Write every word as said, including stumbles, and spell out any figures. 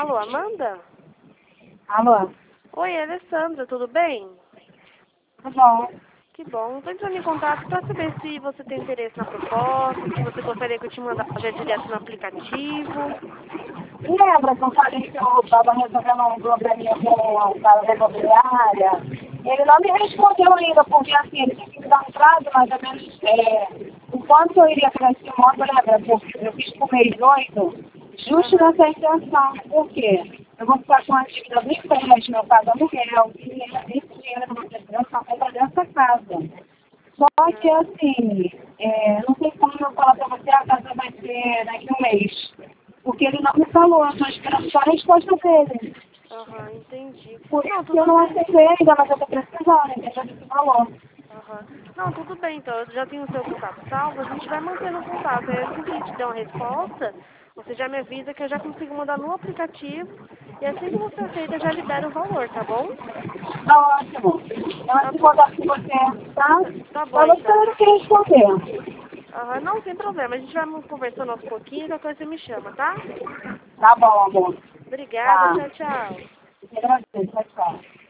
Alô, Amanda? Alô? Oi, Alessandra, tudo bem? Tudo bom? Que bom. Estou entrando em contato para saber se você tem interesse na proposta, se você gostaria que eu te mandasse já direto no aplicativo. Lembra que eu falei que eu estava resolvendo um probleminha com a sala imobiliária? Ele não me respondeu ainda, porque assim, ele tinha que me dar um prazo mais ou menos, é, o quanto eu iria para esse imóvel, lembra? Porque eu fiz por mês oito, justo Aham, nessa intenção. Por quê? Eu vou ficar com a dívida do empréstimo, eu pago aluguel, e esse dinheiro eu vou ter que comprar dessa casa. Só que aham, assim, é, não tem como eu falar para você a casa vai ser daqui a um mês. Porque ele não me falou, eu estou esperando só a resposta dele. aham, entendi. Por Não, isso que eu tudo não bem. aceitei ainda, mas eu estou precisando, entendeu? Ele falou. Aham. Não, tudo bem, então. Eu já tenho o seu contato salvo, a gente vai mantendo o contato. Aí assim que ele te der uma resposta, você já me avisa que eu já consigo mandar no aplicativo. E assim que você aceita, eu já libero o valor, tá bom? Tá ótimo. Eu Tá entro em bom. contato com você, tá? Tá, tá bom, Só você então. não quer responder. Aham, não, sem problema. A gente vai conversando aos pouquinhos, qualquer coisa você me chama, tá? Tá bom, amor. Obrigada, Tá. tchau, tchau. Agradeço, tchau, tchau.